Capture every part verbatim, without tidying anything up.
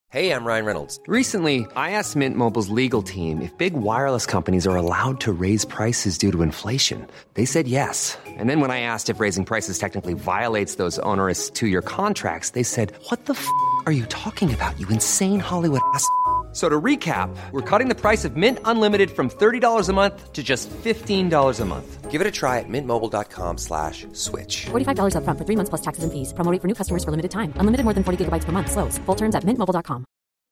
Hey, I'm Ryan Reynolds. Recently, I asked Mint Mobile's legal team if big wireless companies are allowed to raise prices due to inflation. They said yes. And then when I asked if raising prices technically violates those onerous two-year contracts, they said, "What the f*** are you talking about, you insane Hollywood ass?" So to recap, we're cutting the price of Mint Unlimited from thirty dollars a month to just fifteen dollars a month. Give it a try at mintmobile.com slash switch. forty-five dollars up front for three months plus taxes and fees. Promo rate for new customers for limited time. Unlimited more than forty gigabytes per month. Slows full terms at mint mobile dot com.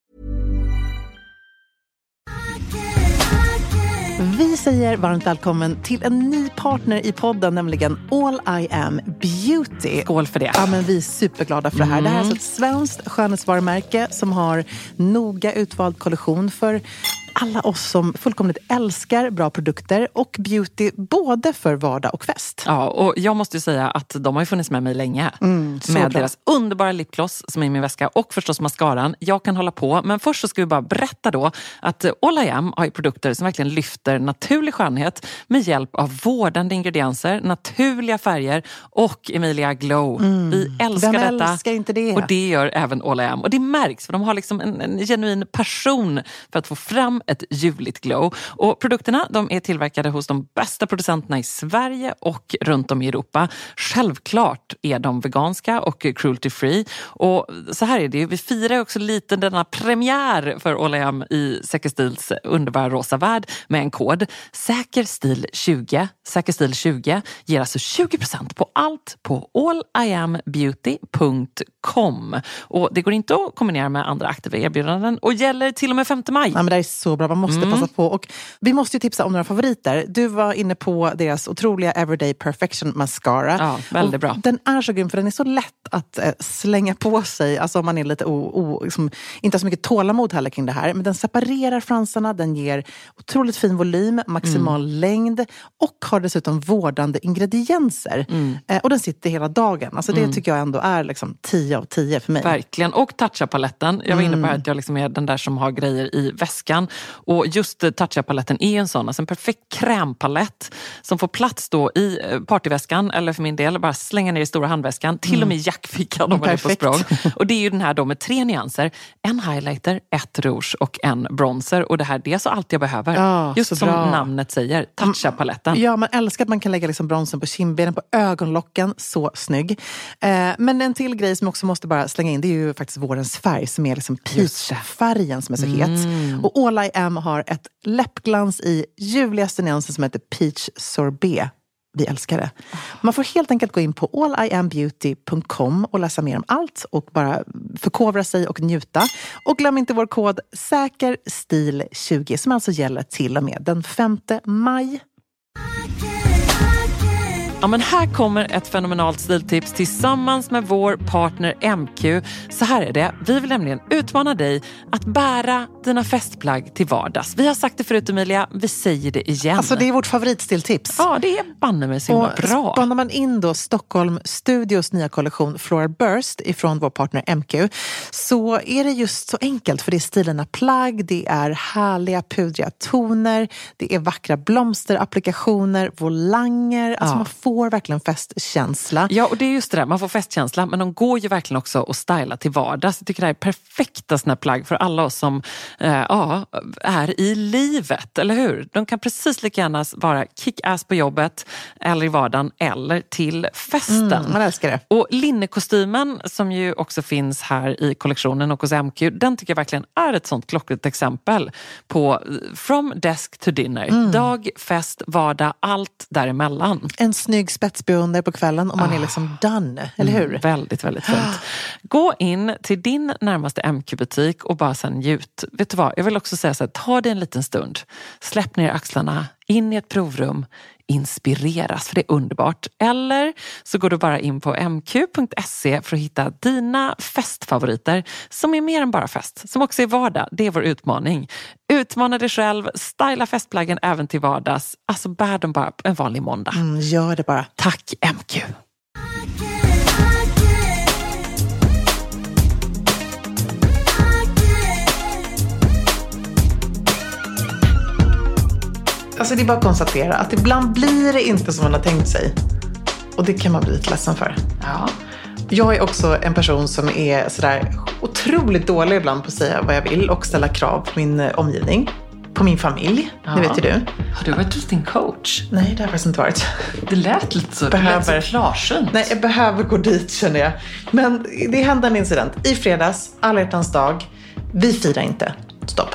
Vi säger varmt välkommen till en ny partner i podden, nämligen All I Am Beauty. Skål för det. Ja, men vi är superglada för det här. Mm. Det här är alltså ett svenskt skönhetsvarumärke som har noga utvald kollektion för alla oss som fullkomligt älskar bra produkter och beauty både för vardag och fest. Ja, och jag måste ju säga att de har ju funnits med mig länge. Mm, med bra. Deras underbara lipgloss som är i min väska och förstås mascaran. Jag kan hålla på, men först så ska vi bara berätta då att All I Am har ju produkter som verkligen lyfter naturlig skönhet med hjälp av vårdande ingredienser, naturliga färger och Emilia Glow. Mm. Vi älskar Vem detta. älskar inte det? Och det gör även All I Am. Och det märks, för de har liksom en, en genuin passion för att få fram ett juligt glow. Och produkterna, de är tillverkade hos de bästa producenterna i Sverige och runt om i Europa. Självklart är de veganska och cruelty free. Och så här är det, vi firar också lite denna premiär för All I Am i Säker Stils underbara rosa värld med en kod. Säkerstil tjugo. Säkerstil tjugo ger alltså tjugo procent på allt på all i am beauty punkt com. Och det går inte att kombinera med andra aktiva erbjudanden och gäller till och med femte maj. Ja, men det är så bra, man måste mm. passa på. Och vi måste ju tipsa om några favoriter. Du var inne på deras otroliga Everyday Perfection Mascara. Ja, väldigt och bra. Den är så grym för den är så lätt att eh, slänga på sig. Alltså om man är lite o, o, liksom, inte har så mycket tålamod heller kring det här. Men den separerar fransarna, den ger otroligt fin volym, maximal mm. längd och har dessutom vårdande ingredienser. Mm. Eh, och den sitter hela dagen. Alltså det mm. tycker jag ändå är liksom tio av tio för mig. Verkligen. Och Tatcha-paletten. Jag var inne på att jag liksom är den där som har grejer i väskan. Och just Tatcha-paletten är en sån, alltså en perfekt krämpalett som får plats då i partyväskan, eller för min del bara slänga ner i stora handväskan, till mm. och med jackfickan om man är på språng. Och det är ju den här då med tre nyanser, en highlighter, ett rouge och en bronzer. Och det här, det är så allt jag behöver. Ja, just som bra. Namnet säger, Tatcha-paletten. Ja, man älskar att man kan lägga liksom bronzen på kindbenen, på ögonlocken, så snygg. Eh, men en till grej som också måste bara slänga in, det är ju faktiskt vårens färg som är liksom peach-färgen som är så het. Mm. Och All I Am har ett läppglans i ljuvligaste nyansen som heter Peach Sorbet. Vi älskar det. Man får helt enkelt gå in på all i am beauty punkt com och läsa mer om allt och bara förkovra sig och njuta. Och glöm inte vår kod säkerstil tjugo som alltså gäller till och med den femte maj. Ja, men här kommer ett fenomenalt stiltips tillsammans med vår partner M Q. Så här är det. Vi vill nämligen utmana dig att bära dina festplagg till vardags. Vi har sagt det förut, Emilia. Vi säger det igen. Alltså det är vårt favoritstiltips. Ja, det är banne mig så himla bra. Och spannar man in då Stockholm Studios nya kollektion Floral Burst ifrån vår partner M Q, så är det just så enkelt, för det är stilarna plagg, det är härliga pudriga toner, det är vackra blomsterapplikationer, volanger. Alltså ja. Man får verkligen festkänsla. Ja, och det är just det där. Man får festkänsla, men de går ju verkligen också att styla till vardags. Jag tycker det här är perfekta såna plagg för alla oss som eh, ja, är i livet, eller hur? De kan precis lika gärna vara kick-ass på jobbet eller i vardagen eller till festen. Mm, man älskar det. Och linnekostymen som ju också finns här i kollektionen och hos M Q, den tycker jag verkligen är ett sånt klockrent exempel på from desk to dinner. Mm. Dag, fest, vardag, allt däremellan. En snygg spetsbeonder på kvällen och man oh. är liksom done, eller hur? Mm, väldigt, väldigt fint. Gå in till din närmaste M Q-butik och bara sen njut. Vet du vad, jag vill också säga så här, ta dig en liten stund. Släpp ner axlarna, in i ett provrum, inspireras, för det är underbart. Eller så går du bara in på m q punkt se för att hitta dina festfavoriter som är mer än bara fest, som också är vardag. Det är vår utmaning. Utmana dig själv, styla festplaggen även till vardags. Alltså bär dem bara en vanlig måndag. Mm, gör det bara. Tack M Q. Alltså det är bara att konstatera att ibland blir det inte som man har tänkt sig. Och det kan man bli lite ledsen för. Ja. Jag är också en person som är sådär otroligt dålig ibland på att säga vad jag vill och ställa krav på min eh, omgivning. På min familj, ja. Det vet ju du. Har du varit hos din coach? Nej, det har jag faktiskt inte varit. Det lät lite så, behöver, det lät så klarsynt. Nej, jag behöver gå dit, känner jag. Men det hände en incident. I fredags, alla hjärtans dag. Vi firar inte. Stopp.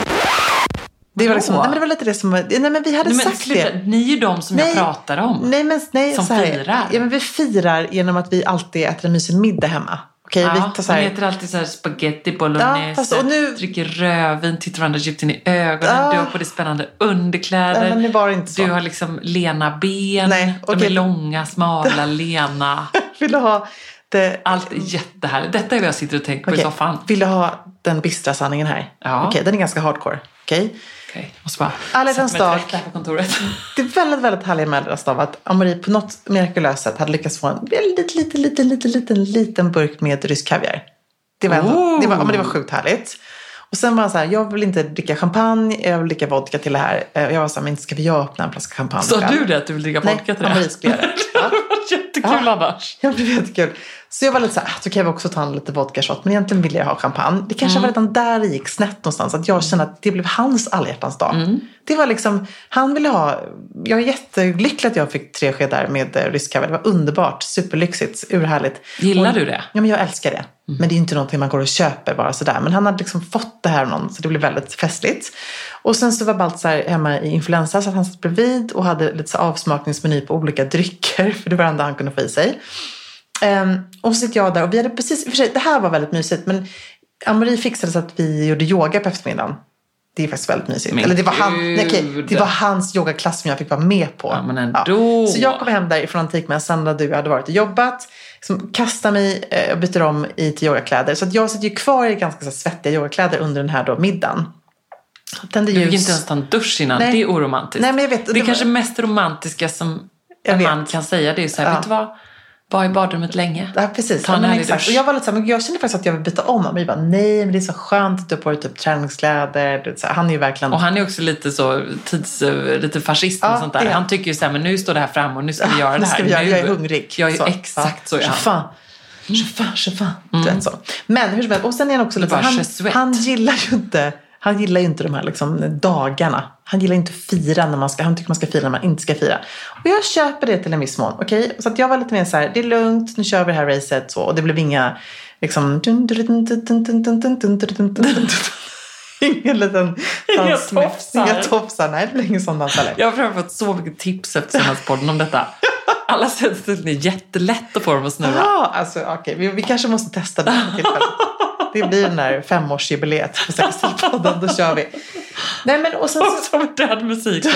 Det var, liksom, nej, men det var lite det som... Nej, men vi hade nej, men, sagt sluta, det. Ni är ju de som nej, jag pratar om. Nej, men, nej, som så här, firar. Ja, men vi firar genom att vi alltid äter en mysig middag hemma. Okej, ja, vi tar så här... man äter alltid så här spaghetti, bolognese, ja, fast, och nu... dricker rödvin, tittar varandra djupt in i ögonen. Ja. Du har på dig spännande underkläder. Nej, men det var inte så. Du har liksom lena ben. Nej, okay. De är långa, smala, lena. Vill du ha... Det... Allt är jättehärligt. Detta är vad jag sitter och tänker på okay. i soffan. Vill du ha den bistra sanningen här? Ja. Okej, okay, den är ganska hardcore. Okej? Okay? Okej, måste bara alla hjärtans dag på kontoret. Det är väldigt, väldigt härligt med alla av att Amori på något mirakulöst sätt hade lyckats få en väldigt liten, liten, liten, liten, liten burk med rysk kaviar. Det var ändå, oh. det var, men det var sjukt härligt. Och sen var jag så här, jag vill inte dricka champagne, jag vill dricka vodka till det här. Jag var så här, men ska vi öppna en flaska champagne? Så du det att du vill dricka vodka Nej, till det? Amori skulle göra det. Ja. Det var jättekul ja. annars. Ja, det blev jättekul. Så jag var lite så här, då kan jag också ta en lite vodka shot. Men egentligen ville jag ha champagne. Det kanske mm. var redan där det gick snett någonstans. Att jag kände att det blev hans alla hjärtans dag. Mm. Det var liksom, han ville ha, jag är jättelycklig att jag fick tre skedar med rysk kaviar. Det var underbart, superlyxigt, urhärligt. Gillar och, du det? Ja, men jag älskar det. Mm. Men det är inte någonting man går och köper bara sådär. Men han hade liksom fått det här av någon, så det blev väldigt festligt. Och sen så var Baltzar hemma i influensa, så att han satt bredvid och hade lite så avsmakningsmeny på olika drycker. För det var det enda han kunde få i sig. Um, och så sitter jag där och vi hade precis, för sig, det här var väldigt mysigt, men Amori fixade så att vi gjorde yoga på eftermiddagen. Det är faktiskt väldigt mysigt. Eller det var, han, nej, okay, det var hans yogaklass som jag fick vara med på. Ja, men ändå. Ja. Så jag kom hem där ifrån Antikmässan, Sandra, du hade varit och jobbat. Liksom, kastar mig och byter om i till yogakläder. Så att jag sitter ju kvar i ganska så svettiga yogakläder under den här då middagen. Du fick inte ens ta en dusch innan. Nej. Det är oromantiskt. Nej, men jag vet, det är det kanske var... mest romantiska som en man kan säga. Det är så här, ja. Vet du vad? Var i badrummet länge. Ja, precis. Ta en ja, härlig exakt. dusch. Och jag var lite så här, men jag kände faktiskt att jag vill byta om. Men jag bara, nej, men det är så skönt att du har på dig typ träningskläder. Så här, han är ju verkligen... Och han är också lite så, tids, lite fascist och ja, sånt där. Han tycker ju så här, men nu står det här fram och nu ska vi göra ja, det här. Ska vi göra, jag är hungrig. Jag är så. exakt ja. så. Ja. Fan. Fan, fan. Mm. Du vet så. Men hur som helst, och sen är han också lite, han, han gillar ju inte... Han gillar ju inte de här liksom, dagarna. Han gillar inte att fira när man ska... Han tycker man ska fira när man inte ska fira. Och jag köper det till en viss mån. Okej? Okay? Så att jag var lite mer så här... Det är lugnt, nu kör vi det här racet. Så, och det blev inga... Liksom... Ingen liten... Inga tofsar. Inga tofsar. Nej, det blir ingen sån dans heller. Jag har fått så mycket tips efter senaste podden om detta. Alla säger att det är jättelätt att få dem att snurra. Ja, alltså okej. Okay. Vi, vi kanske måste testa det här tillfället. Det blir den där femårsjubileet på Sextilpodden, då kör vi. Nej, men och sen så... Och som död musik.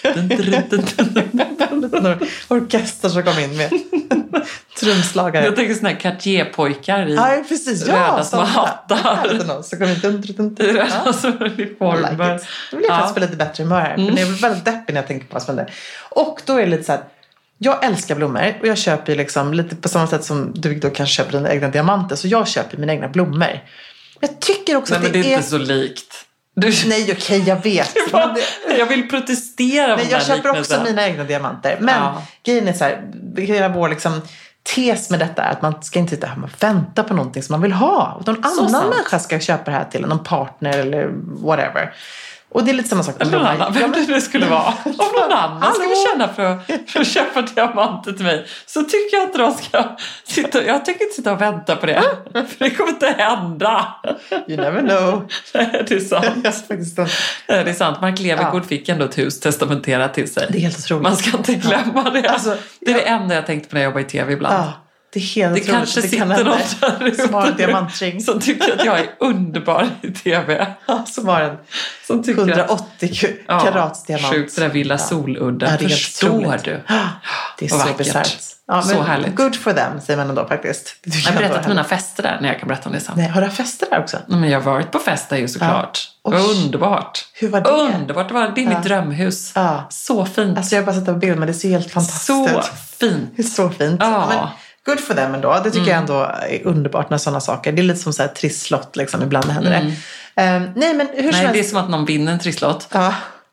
Orkester som kom in med trumslagare. Jag tänker såna här Cartier-pojkar i ja, precis. Ja, röda små hattar. Så kom in röda små uniformer. Då blir jag faktiskt på lite bättre humör här. För det är väldigt deppig när jag tänker på vad som händer. Och då är det lite så här... Jag älskar blommor och jag köper ju liksom lite på samma sätt som du då kanske köper dina egna diamanter, så jag köper mina egna blommor. Jag tycker också nej, att det, men det är är inte så likt. Du... Nej, okej, okay, jag vet. Bara, jag vill protestera. Nej, jag köper också mina egna diamanter. Men ja. Grejen är så här, hela vår liksom tes med detta är att man ska inte sitta här och vänta på någonting som man vill ha. Och någon så annan sant. Människa ska köpa det här till, någon partner eller whatever. Och det är lite samma sak. Eller någon annan, vem det skulle vara. Om någon annan ska vi känna för att, för att köpa diamanter till mig, så tycker jag inte de ska sitta, jag tycker inte sitta och vänta på det. För det kommer inte hända. You never know. Nej, det är sant. Det är sant. Mark Levengood ja. Fick ändå ett hus testamenterat till sig. Det är helt otroligt. Man ska inte glömma det. Alltså, det är det enda jag tänkte på när jag jobbade i tv ibland. Ja. Det, är helt det kanske det sitter kan någon där som har en diamantring som tycker att jag är underbar i tv. Ja, som har en som tycker hundraåttio att, karats ja, diamant. Sjukt, det där Villa Soludden. Ja, förstår du? Det är så bisarrt. Ja, så härligt. Good for them, säger man ändå faktiskt. Jag har berättat mina fester där när jag kan berätta om det sen. Nej, har du fester där också? Nej, men jag har varit på fest där ju såklart. Ja. Det var underbart. Hur var det? Underbart, det, var, det är ja. Mitt drömhus. Ja. Så fint. Alltså jag har bara sett på bild, men det ser helt fantastiskt så ut. Fint. Det är så fint. Ja. Men, good for them ändå. Det tycker mm. jag ändå är underbart när sådana saker. Det är lite som så här trisslott liksom. Ibland händer mm. det. Um, nej, men hur nej, det är som att någon vinner en trisslott. Ja.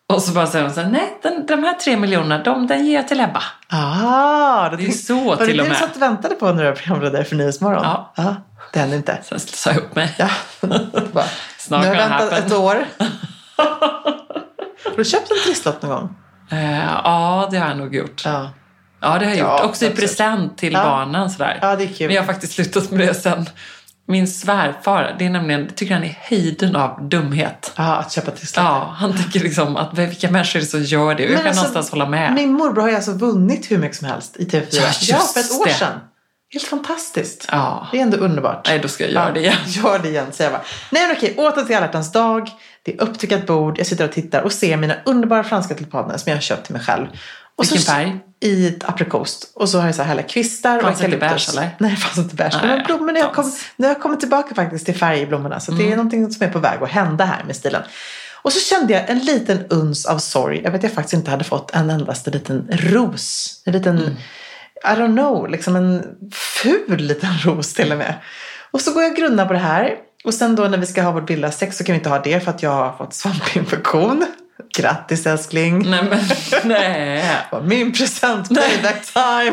Och så bara säger hon så här, nej, den, de här tre miljonerna, de, den ger jag till Ebba. Ah, det är så till och med. Var det det du satt och väntade på när du var programledare för Nyhetsmorgon? Ja. Ah, det hände inte. Sen sa jag upp mig. Ja. Bara, Snart nu har jag kan väntat happen. ett år. Har du köpt en trisslott någon gång? Uh, ja, det har jag nog gjort. Ja. Ja, det har jag Ja, gjort. Också i absolut. present till Ja. barnen. Sådär. Ja, det är kul. Men jag har faktiskt slutat med det sen. Min svärfar, det är nämligen, tycker han är höjden av dumhet. Ja, att köpa trisslotter. Ja, han tycker liksom att vilka människor är det som gör det? Och jag kan alltså, någonstans hålla med. Min morbror har ju alltså vunnit hur mycket som helst i T V fyra. Ja, just Ja, för ett år det. sedan. Helt fantastiskt. Ja. Det är ändå underbart. Nej, då ska jag göra Ja, det igen. Gör det igen, säger jag bara. Nej, men okej. Åter till alla hjärtans dag. Det är upptyckat bord. Jag sitter och tittar och ser mina underbara franska tulpaner som jag har köpt till mig själv. Och Vilken så, färg? I ett aprikost. Och så har jag så här härliga kvistar. Fanns och inte eukalyptus. beige, eller? Nej, det fanns inte beige. Nej, Men blommorna, jag kom, dans. nu har jag kommit tillbaka faktiskt till färg i blommorna. Så det Mm. är någonting som är på väg att hända här med stilen. Och så kände jag en liten uns av sorg. Jag vet att jag faktiskt inte hade fått en endaste liten ros. En liten, Mm. I don't know, liksom en ful liten ros till och med. Och så går jag och grunnar på det här. Och sen då när vi ska ha vårt billiga sex så kan vi inte ha det för att jag har fått svampinfektion. Grattis älskling. Nej, men nej. Det var min present, payback time.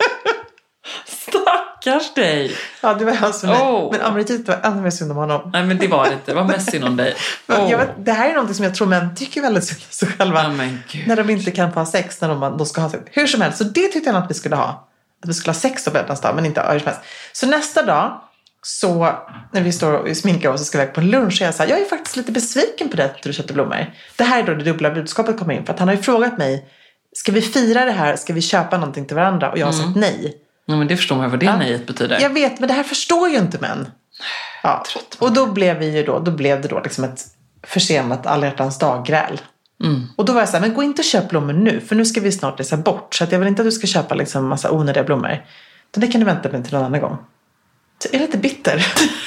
Stackars dig. Ja, det var hans för mig. Oh. Men Amrit var ännu mer synd om honom. Nej, men det var det inte. Det var mest synd om dig. Men Oh. jag vet, det här är någonting som jag tror män tycker väldigt synd om sig själva. Ja, men gud. När de inte kan få ha sex, när de, de ska ha sex. Hur som helst, så det tyckte jag att vi skulle ha. Att vi skulle ha sex på hjärtans dag, men inte hur som helst. Så nästa dag, så när vi står och sminkar oss och ska iväg på en lunch, så jag sa, jag är faktiskt lite besviken på det att du köpte blommor. Det här är då det dubbla budskapet kommer in. För att han har ju frågat mig, ska vi fira det här? Ska vi köpa någonting till varandra? Och jag har sagt nej. Ja, men det förstår man vad det Ja. nejet betyder. Jag vet, men det här förstår ju inte män. Ja. Och då blev vi ju då, då blev det då liksom ett försenat alla hjärtans dag-gräl. Mm. Och då var jag så här, men gå inte och köp blommor nu, för nu ska vi snart resa bort. Så att jag vill inte att du ska köpa liksom massa onödiga blommor. Så det kan du vänta med till någon annan gång. Så jag är lite bitter.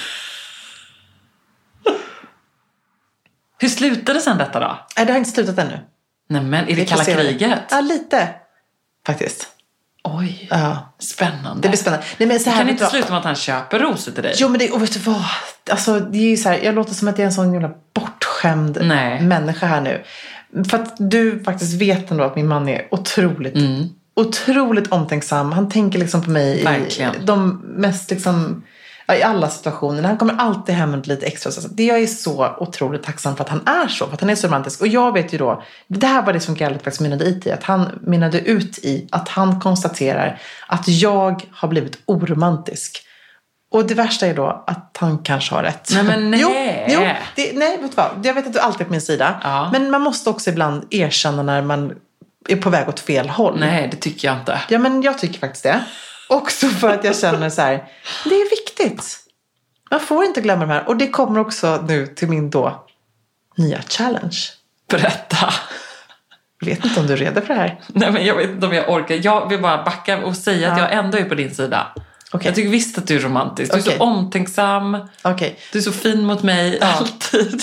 Hur slutade sen detta då? Nej, det har inte slutat ännu. Nej, men är det Vi får kalla se vad det- kriget? Ja, lite. Faktiskt. Oj, Ja. spännande. Det blir spännande. Nej, men så här, Kan det vet inte du vad? sluta med att han köper rosor till dig? Jo, men det, och vet du vad? Alltså, det är ju så här, jag låter som att jag är en sån jävla bortskämd Nej. människa här nu. För att du faktiskt vet ändå att min man är otroligt, Mm. otroligt omtänksam. Han tänker liksom på mig Verkligen. i de mest liksom, ja, i alla situationer. Han kommer alltid hem med lite extra. Så det jag är så otroligt tacksam för att han är så. För att han är så romantisk. Och jag vet ju då, det här var det som Gerrit faktiskt mynnade ut i. Att han mynnade ut i att han konstaterar att jag har blivit oromantisk. Och det värsta är då att han kanske har rätt. Nej, men nej. Jo, jo det, nej, vet du vad? Jag vet att du alltid är på min sida. Ja. Men man måste också ibland erkänna när man är på väg åt fel håll. Nej, det tycker jag inte. Ja, men jag tycker faktiskt det. Också för att jag känner så här, det är viktigt. Man får inte glömma de här. Och det kommer också nu till min då nya challenge. Berätta. Jag vet inte om du är redo för det här. Nej, men jag vet inte om jag orkar. Jag vill bara backa och säga att Ja. jag ändå är på din sida. Okej. Jag tycker visst att du är romantisk. Du är Okej. så omtänksam. Okej. Du är så fin mot mig. Ja. Alltid.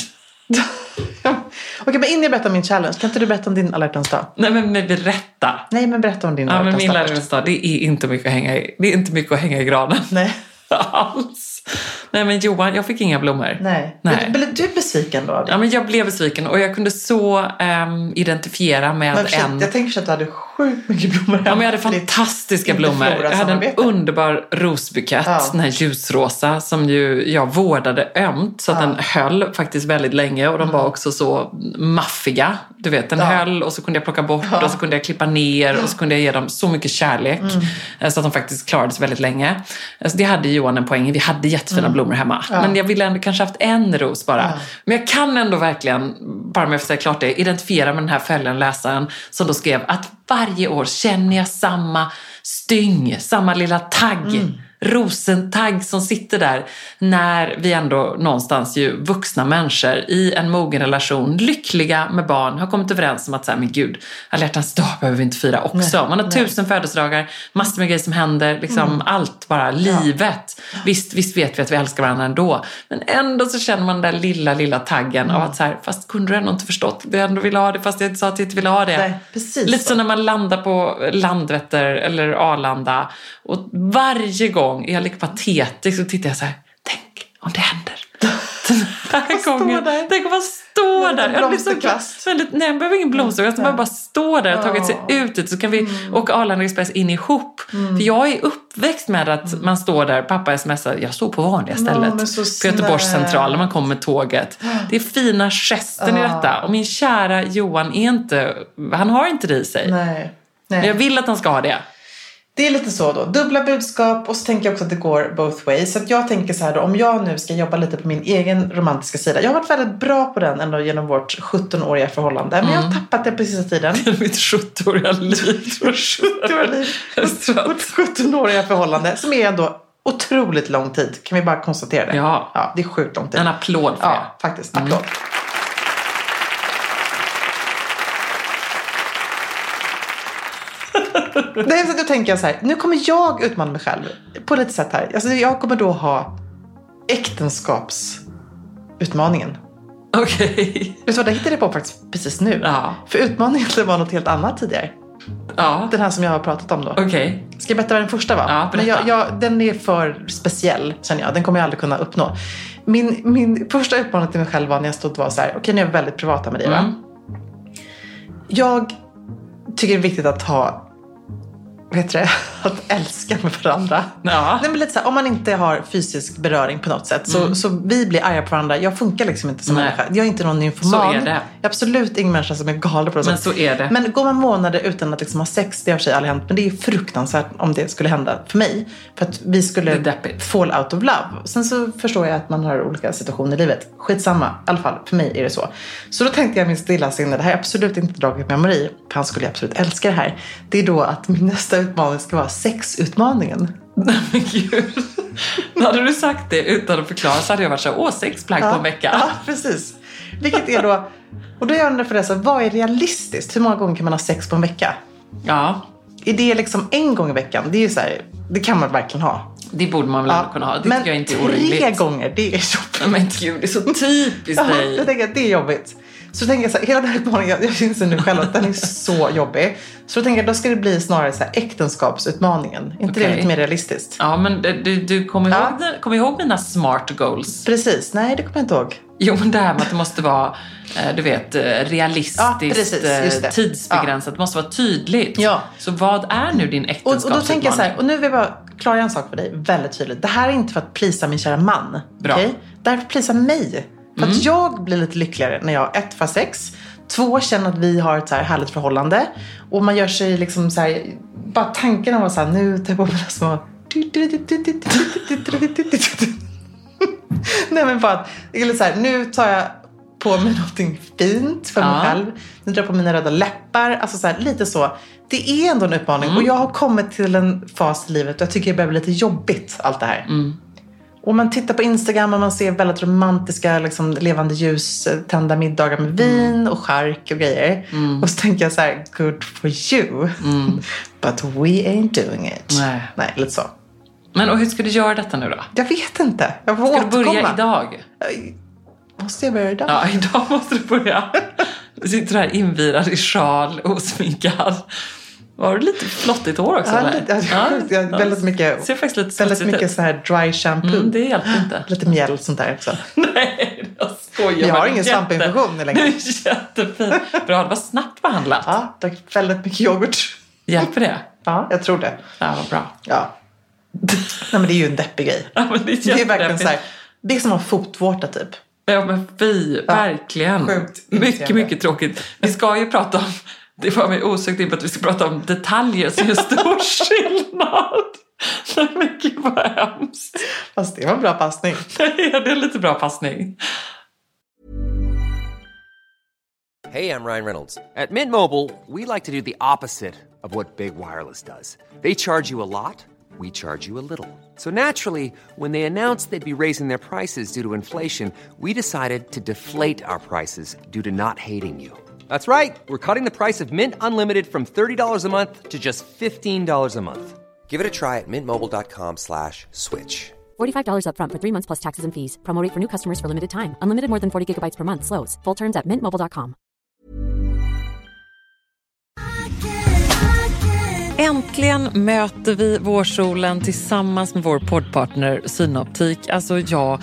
Okej, men innan jag berättar om min challenge, kan inte du berätta om din alla hjärtans dag? Nej, men, men berätta. Nej, men berätta om din Ja, alla men hjärtans min dag först. lärarens dag, det är inte mycket att hänga i. Det är inte mycket att hänga i granen. Nej. Alls. Nej, men Johan, jag fick inga blommor. Nej. Nej. Blev du besviken då? Ja, men jag blev besviken och jag kunde så um, identifiera med Men försökt, en... jag tänker så att du hade sjukt mycket blommor hemma. Ja, men jag hade för ditt- fantastiska inte blommor. flora Jag hade en samarbete. underbar rosbukett, Ja. den här ljusrosa, som ju jag vårdade ömt så att Ja. den höll faktiskt väldigt länge och de var också så maffiga. Du vet, den Ja. höll och så kunde jag plocka bort och så kunde jag klippa ner och så kunde jag ge dem så mycket kärlek Mm. så att de faktiskt klarade sig väldigt länge. Alltså, det hade Johan en poäng i. Vi hade jättefina blommor hemma. Mm. Ja. Men jag ville ändå kanske haft en ros bara. Ja. Men jag kan ändå verkligen, bara med att säga klart det, identifiera med den här följande läsaren som då skrev att varje år känner jag samma styng, samma lilla tagg, Mm. rosentagg som sitter där när vi ändå någonstans ju vuxna människor i en mogen relation, lyckliga med barn, har kommit överens om att säga, men gud, alla hjärtans dag behöver vi inte fira också. Nej, Man har nej. tusen födelsedagar, massor med grejer som händer, liksom allt bara, livet. Visst, visst vet vi att vi älskar varandra ändå, men ändå så känner man den där lilla, lilla taggen av att så här, fast kunde du ändå inte förstått att jag ändå ville ha det, fast jag sa att jag inte ville ha det. Nej, precis Lite så. så när man landar på Landvetter eller Arlanda och varje gång är jag lite patetisk så tittar jag så här, tänk om det händer. gången. Tänk att man står där. Jag blir så väldigt, nej, jag behöver ingen blomster. Jag ska bara stå där och tagit sig ut dit. Så kan vi mm. åka Arlanda Express in ihop. Mm. För jag är uppväxt med att mm. man står där. Pappa smsar. Jag står på vanliga stället. No, på Göteborgs central. När man kommer med tåget. Det är fina gesten oh. i detta. Och min kära Johan är inte... Han har inte det i sig. Nej. Nej. Men jag vill att han ska ha det. Det är lite så då. Dubbla budskap. Och så tänker jag också att det går both ways. Så att jag tänker så här då. Om jag nu ska jobba lite på min egen romantiska sida. Jag har varit väldigt bra på den ändå genom vårt sjutton-åriga förhållande. Men mm. jag har tappat det på sista tiden. Det är mitt sjutton-åriga liv. sjutton-åriga liv. Vårt sjutton-åriga förhållande. Som är ändå otroligt lång tid. Kan vi bara konstatera det? Ja. Ja, det är sjukt lång tid. En applåd för ja, det. Ja, faktiskt. Applåd. Mm. Det är så att jag tänker så här, nu kommer jag utmana mig själv på lite sätt här. Alltså jag kommer då ha äktenskapsutmaningen. Okej. Okay. Vet du vad, det hittade jag på faktiskt precis nu. Ja. För utmaningen var något helt annat tidigare. Ja. Den här som jag har pratat om då. Okej. Okay. Ska jag berätta vad den första var? Ja, men jag, jag, den är för speciell, känner jag. Den kommer jag aldrig kunna uppnå. Min, min första utmaning till mig själv var när jag stod och var så här, okej, okay, nu är jag väldigt privata med det, va? Mm. Jag tycker det är viktigt att ha, vet du det, att älska med varandra. Ja. Nej, men lite så här, om man inte har fysisk beröring på något sätt, så, mm. så vi blir arga på varandra. Jag funkar liksom inte som människa. Jag är inte någon nymfoman. Så är det. Jag är absolut ingen människa som är galen på det. Men så är det. Men går man månader utan att liksom ha sex, det har sig aldrig hänt. Men det är fruktansvärt om det skulle hända för mig. För att vi skulle fall out of love. Sen så förstår jag att man har olika situationer i livet. Skitsamma, i alla fall för mig är det så. Så då tänkte jag min stilla sinne, det här är absolut inte dragit med Marie, för han skulle absolut älska det här. Det är då att min nästa utmaning ska vara sexutmaningen. Nej men gud. Hade du sagt det utan att förklara så hade jag varit så här, åh, sex plagg ja, på en vecka. Ja, precis. Vilket är då, och då gör jag för det så, vad är realistiskt? Hur många gånger kan man ha sex på en vecka? Ja. Är det liksom en gång i veckan? Det är ju så här, det kan man verkligen ha. Det borde man väl ja, kunna ha. Det men tycker jag inte är orimligt. tre gånger, det är jobbigt. Men gud, det är så typiskt ja, dig. Jag tänker att det är jobbigt. Så tänker jag så här, hela den här utmaningen, jag, jag inser nu själv att den är så jobbig. Så då tänker jag, då ska det bli snarare så här äktenskapsutmaningen. Inte okay. Det lite mer realistiskt? Ja, men du, du kommer, ja. ihåg, kommer ihåg mina smart goals? Precis, nej det kommer jag inte ihåg. Jo, men det här med att det måste vara, du vet, realistiskt, ja, precis, just det. Tidsbegränsat. Ja. Det måste vara tydligt. Ja. Så vad är nu din äktenskapsutmaning? Och, och då tänker jag så här, och nu vill jag bara klara en sak för dig, väldigt tydligt. Det här är inte för att plisa min kära man. Bra. Okay? Det här är för att plisa mig. För mm. att jag blir lite lyckligare när jag ett får sex. Två, känner att vi har ett så här härligt förhållande. Och man gör sig liksom så här, bara tanken av att så här, nu tar jag på mina små... Nej men bara, eller så här, nu tar jag på mig någonting fint för mig ja. själv. Nu drar jag på mina röda läppar. Alltså så här, lite så. Det är ändå en utmaning. Mm. Och jag har kommit till en fas i livet och jag tycker det börjar bli lite jobbigt, allt det här. Mm. Och man tittar på Instagram och man ser väldigt romantiska liksom, levande ljus, tända middagar med vin mm. och chark och grejer. Mm. Och så tänker jag så här, good for you. Mm. But we ain't doing it. Nej. Nej, lite så. Men och hur ska du göra detta nu då? Jag vet inte. Jag får ska återkomma. du börja idag? Måste jag börja idag? Ja, idag måste du börja. Du sitter här invirad i sjal och sminkad. Var du lite flottigt hår också? Ja, lite, ja, ja, ja, väldigt mycket, ser faktiskt lite väldigt mycket så här dry shampoo. Mm, det hjälper inte. Lite mjäll och sånt där också. Nej, jag skojar. Jag har ingen svampinfektion längre. Det är jättefint. Bra, det var snabbt behandlat. Ja, tack. Väldigt mycket yoghurt. Hjälper det? Ja, jag tror det. Ja, vad bra. Ja. Nej, men det är ju en deppig grej. Ja, men det, är det är verkligen så här, det är som att ha fotvårta typ. Ja, men fy, ja, verkligen. Sjukt. Mycket, mycket tråkigt. Vi ska ju prata om, det var mig osökt in på att vi ska prata om detaljer som är stor skillnad. Nej, men gud vad hemskt. Fast det var en bra passning. Nej, det är lite bra passning. Hey, I'm Ryan Reynolds. At Mint Mobile, we like to do the opposite of what Big Wireless does. They charge you a lot, we charge you a little. So naturally, when they announced they'd be raising their prices due to inflation, we decided to deflate our prices due to not hating you. That's right. We're cutting the price of Mint Unlimited from thirty dollars a month to just fifteen dollars a month. Give it a try at mintmobile.com slash switch. forty-five dollars up front for three months plus taxes and fees. Promo rate for new customers for limited time. Unlimited more than forty gigabytes per month. Slows full terms at mint mobile dot com. Äntligen möter vi vårsolen tillsammans med vår poddpartner Synoptik. Alltså jag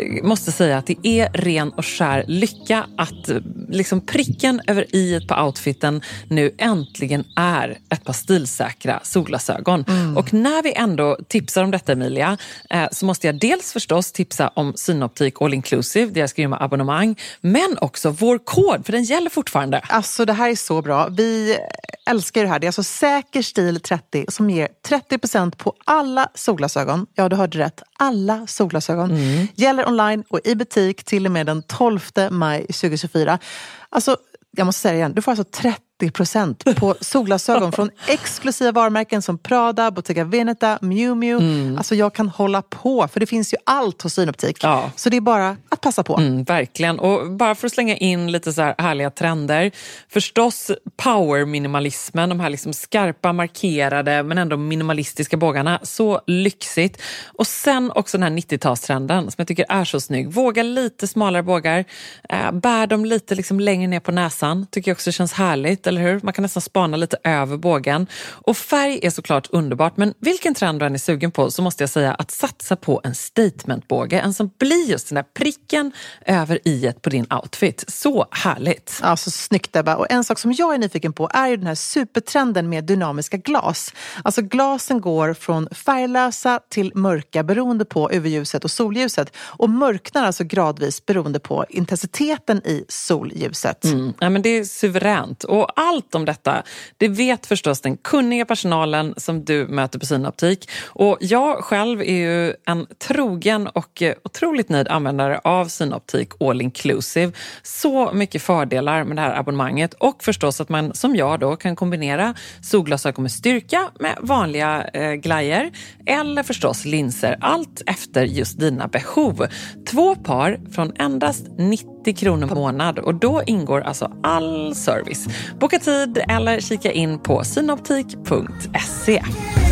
måste säga att det är ren och skär lycka att liksom pricken över i på outfiten nu äntligen är ett par stilsäkra solglasögon. Mm. Och när vi ändå tipsar om detta, Emilia, eh, så måste jag dels förstås tipsa om Synoptik All Inclusive, deras grymma abonnemang, men också vår kod, för den gäller fortfarande. Alltså det här är så bra. Vi älskar det här. Det är alltså Säker stil trettio som ger trettio procent på alla solglasögon. Ja, du hörde rätt. Alla solglasögon. Mm. Gäller online och i butik till och med den tolfte maj tjugohundratjugofyra. Alltså, jag måste säga det igen. Du får alltså trettio procent på solglasögon från exklusiva varumärken som Prada, Bottega Veneta, Miu Miu. Mm. Alltså jag kan hålla på, för det finns ju allt hos Synoptik. Ja. Så det är bara att passa på. Mm, verkligen. Och bara för att slänga in lite så här härliga trender. Förstås power-minimalismen, de här liksom skarpa, markerade men ändå minimalistiska bågarna. Så lyxigt. Och sen också den här nittiotalstrenden som jag tycker är så snygg. Våga lite smalare bågar. Äh, bär dem lite liksom längre ner på näsan. Tycker jag också känns härligt. Eller hur? Man kan nästan spana lite över bågen. Och färg är såklart underbart, men vilken trend du än är sugen på så måste jag säga att satsa på en statementbåge. En som blir just den där pricken över iet på din outfit. Så härligt. Ja, så snyggt Ebba. Och en sak som jag är nyfiken på är ju den här supertrenden med dynamiska glas. Alltså glasen går från färglösa till mörka beroende på U V-ljuset och solljuset. Och mörknar alltså gradvis beroende på intensiteten i solljuset. Mm. Ja, men det är suveränt. Och allt om detta, det vet förstås den kunniga personalen som du möter på Synoptik. Och jag själv är ju en trogen och otroligt nöjd användare av Synoptik All Inclusive. Så mycket fördelar med det här abonnemanget. Och förstås att man som jag då kan kombinera solglasögon med styrka med vanliga eh, glajer. Eller förstås linser. Allt efter just dina behov. Två par från endast nittio kronor per månad. Och då ingår alltså all service. Boka tid eller kika in på synoptik punkt se.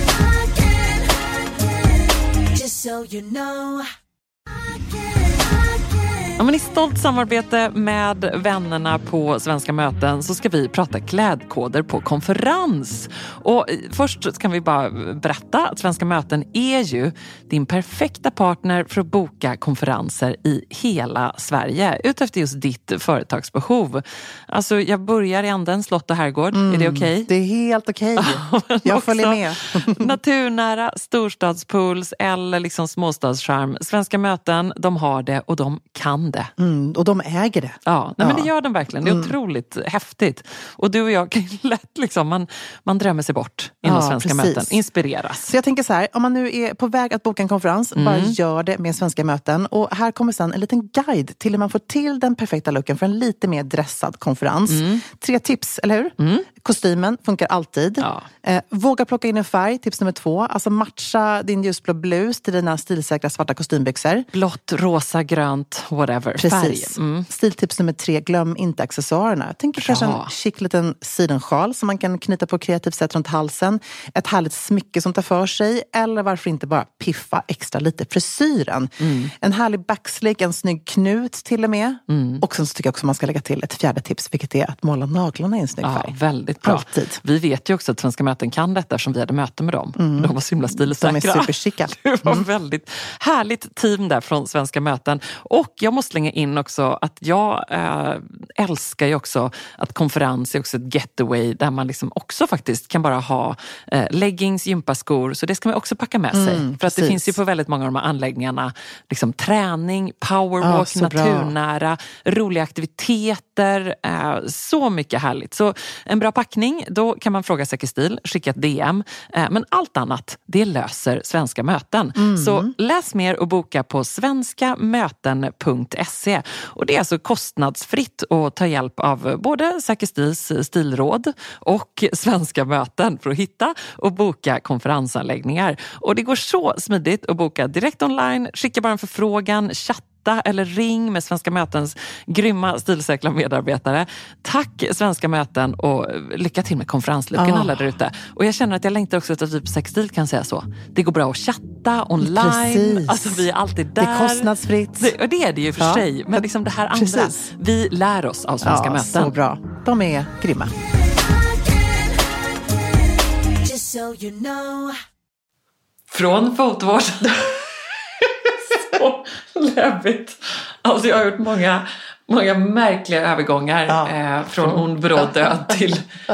Ja, men i stolt samarbete med vännerna på Svenska möten så ska vi prata klädkoder på konferens. Och först kan vi bara berätta att Svenska möten är ju din perfekta partner för att boka konferenser i hela Sverige utefter just ditt företagsbehov. Alltså jag börjar i änden slott och herrgård. Mm, är det okej? Okay? Det är helt okej. Okay. Jag följer med. Naturnära, storstadspools eller liksom småstadscharm. Svenska möten, de har det och de kan det. Mm, och de äger det. Ja, nej, ja, men det gör de verkligen. Det är mm. otroligt häftigt. Och du och jag kan lätt liksom, man, man drömmer sig bort inom ja, Svenska precis. möten. Inspireras. Så jag tänker så här, om man nu är på väg att boka en konferens, mm. bara gör det med Svenska möten. Och här kommer sedan en liten guide till hur man får till den perfekta looken för en lite mer dressad konferens. Mm. Tre tips, eller hur? Mm. Kostymen funkar alltid. Ja. Eh, våga plocka in en färg, tips nummer två. Alltså matcha din ljusblå blus till dina stilsäkra svarta kostymbyxor. Blått, rosa, grönt, whatever. Precis. Mm. Stiltips nummer tre, glöm inte accessoarerna. Jag tänker kanske en chic liten sidensjal som man kan knyta på kreativt sätt runt halsen. Ett härligt smycke som tar för sig. Eller varför inte bara piffa extra lite frisyren. Mm. En härlig backslick, en snygg knut till och med. Mm. Och sen så tycker jag också man ska lägga till ett fjärde tips, vilket är att måla naglarna i en snygg färg. Ja, väldigt bra. Alltid. Vi vet ju också att Svenska möten kan detta som vi hade möte med dem. Mm. De var så himla stilsäkra. De är superchicka. Det var mm. väldigt härligt team där från Svenska möten. Och jag måste slänga in också att jag äh, älskar ju också att konferens är också ett getaway där man liksom också faktiskt kan bara ha äh, leggings, gympaskor. Så det ska man också packa med sig. Mm, för att det finns ju på väldigt många av de här anläggningarna liksom träning, powerwalk, ja, naturnära, bra. Roliga aktiviteter. Äh, så mycket härligt. Så en bra packning, då kan man fråga Säker stil, skicka ett D M. Äh, men allt annat, det löser Svenska möten. Mm. Så läs mer och boka på svenska möten punkt se. Och det är alltså kostnadsfritt att ta hjälp av både Säker stils stilråd och Svenska möten för att hitta och boka konferensanläggningar. Och det går så smidigt att boka direkt online, skicka bara en förfrågan, chatta eller ring med Svenska mötens grymma stilsäkra medarbetare. Tack Svenska möten och lycka till med konferenslucken oh. alla där ute. Och jag känner att jag längtar också att typ Säker stil kan säga så. Det går bra att chatta online. Precis. Alltså vi är alltid där. Det är kostnadsfritt. Det, och det är det ju för ja. sig. Men liksom det här andra. Precis. Vi lär oss av Svenska ja, möten. Så bra. De är grymma. Från fotvård. så läbbigt. Alltså jag har gjort många, många märkliga övergångar ja. eh, från hon bråd död till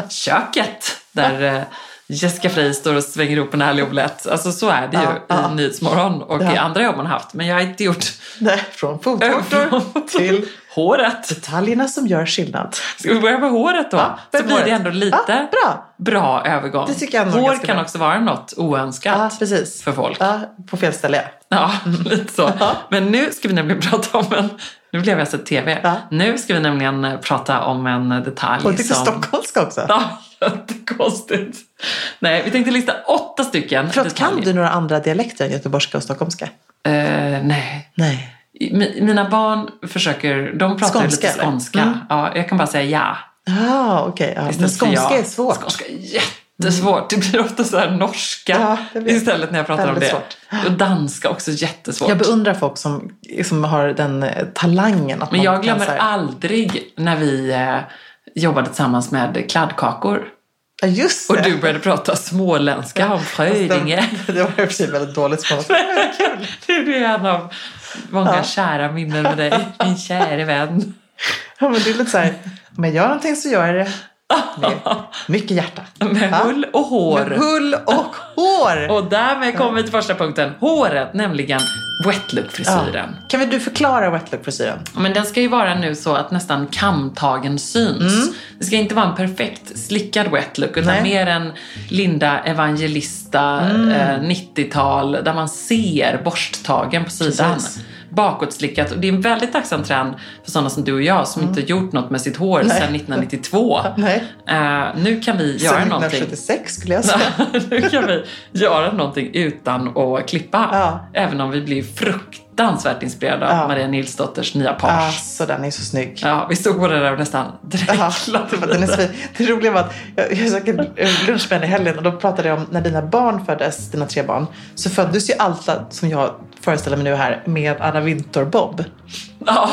köket där eh, Jessica Frey står och svänger upp en härlig omelett. Alltså så är det ju ja, ja. i Nyhetsmorgon och ja. i andra jobb man haft. Men jag har inte gjort... Nej, från fotvårtor till håret. Detaljerna som gör skillnad. Ska vi börja med håret då? Ja, så blir det ändå lite ja, bra. bra övergång. Det tycker jag Hår kan bra. också vara något oönskat ja, precis. för folk. Ja, på fel ställe. Ja, lite så. Ja. Men nu ska vi nämligen prata om en... Nu blev jag sett tv. Ja. Nu ska vi nämligen prata om en detalj och det är som... stockholmska också. Ja, jättekonstigt. Nej, vi tänkte lista åtta stycken Förlåt, kan du några andra dialekter än göteborgska och stockholmska? Uh, nej. Nej. Mina barn försöker, de pratar skånska, lite skånska. Mm. Ja, jag kan bara säga ja. Ah, okej. Okay. Ja. Men skånska är svårt. Skånska är jättesvårt. Det blir ofta så här norska ja, istället när jag pratar om det. Svårt. Och danska också jättesvårt. Jag beundrar folk som, som har den talangen. Att Men man jag glömmer här... aldrig när vi eh, jobbade tillsammans med kladdkakor. Ja, just det. Och du började prata småländska om Fröjdinge. Det var i och för sig väldigt dåligt småländska. Det är en av många ja. kära minnen med dig, min kära vän. Ja, men det är lite så här, om jag gör någonting så gör jag det med mycket hjärta. Med ja. hull och hår. Med hull och hår. Och därmed kommer vi till första punkten. Håret, nämligen wet look-frisyren. Ja. Kan du förklara wet look-frisyren? Men den ska ju vara nu så att nästan kamtagen syns. Mm. Det ska inte vara en perfekt slickad wet look, utan Nej. mer en Linda Evangelista mm. eh, nittiotal där man ser borsttagen på sidan. Precis. Bakåtslickat. Och det är en väldigt tacksam trend för sådana som du och jag som mm. inte gjort något med sitt hår Nej. sedan nittonhundranittiotvå. Nej. Uh, nu kan vi göra sen någonting. nittonhundrasjuttiosex skulle jag säga. Nu kan vi göra någonting utan att klippa. Ja. Även om vi blir fruktansvärt inspirerade av ja. Maria Nilsdotters nya page. Ja, så den är så snygg. Ja, vi stod på det där och nästan dräcklade. Ja, den är så fin. Det roliga var att jag, jag sökte lunch med henne i helgen och då pratade jag om när dina barn föddes, dina tre barn, så föddes ju alla som jag föreställer mig nu här med Anna Wintour-bob. Ja,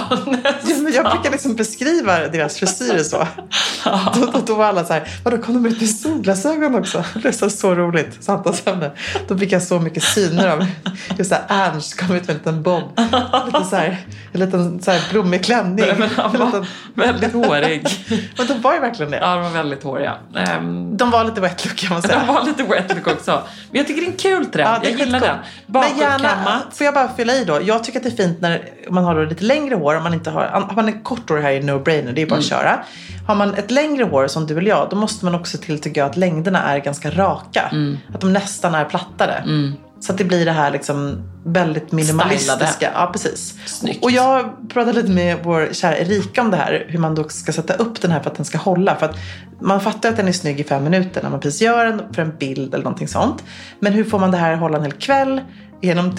jag brukar liksom beskriva deras frisyrer så. Ja. Då, då, då var alla så här, vadå, kom de ut med solglasögon också? Det är så roligt, samtalsämne. Då fick jag så mycket syner av just så här, Ernst kom ut med en liten bob. Lite så här, en liten så här blommig klänning. Nej, men han var liten... väldigt hårig. Men de var ju verkligen det. Ja, de var väldigt håriga. Um... De var lite wet look kan man säga. De var lite wet look också. Men jag tycker det är en kul trend. Ja, jag gillar den. Men gärna, får jag bara fylla i då? Jag tycker att det är fint när man har lite längre hår. Om man inte har, har man en kort hår här är no-brainer, det är bara att mm. köra. Har man ett längre hår som du eller jag, då måste man också till tycka att längderna är ganska raka. Mm. Att de nästan är plattare. Mm. Så att det blir det här liksom väldigt minimalistiska. Stylade. Ja, precis. Snyggt. Och jag pratade lite med vår kära Erika om det här. Hur man då ska sätta upp den här för att den ska hålla. För att man fattar att den är snygg i fem minuter när man precis gör den för en bild eller någonting sånt. Men hur får man det här hålla en hel kväll? Genom...